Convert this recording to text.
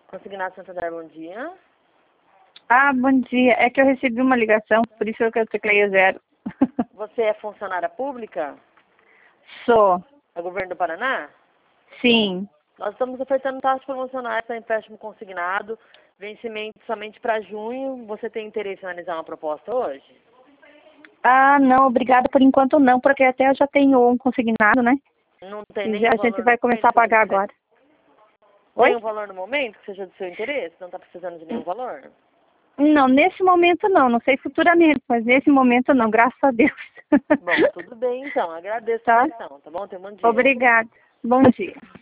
Consignado Santander, bom dia. Ah, bom dia. É que eu recebi uma ligação, por isso que eu teclei 0. Você é funcionária pública? Sou. É governo do Paraná? Sim. Nós estamos ofertando taxas promocionais para empréstimo consignado, vencimento somente para junho. Você tem interesse em analisar uma proposta hoje? Ah, não, obrigada por enquanto não, porque até eu já tenho um consignado, né? Não tem E nenhum a valor gente no vai momento começar a que seja do pagar seu... agora. Tem Oi? um valor no momento que seja do seu interesse? Não está precisando de nenhum valor? Não, nesse momento não, não sei futuramente, mas nesse momento não, graças a Deus. Bom, tudo bem então. Agradeço a Tá? atenção, tá bom? Tenha um bom dia. Obrigada. Bom dia.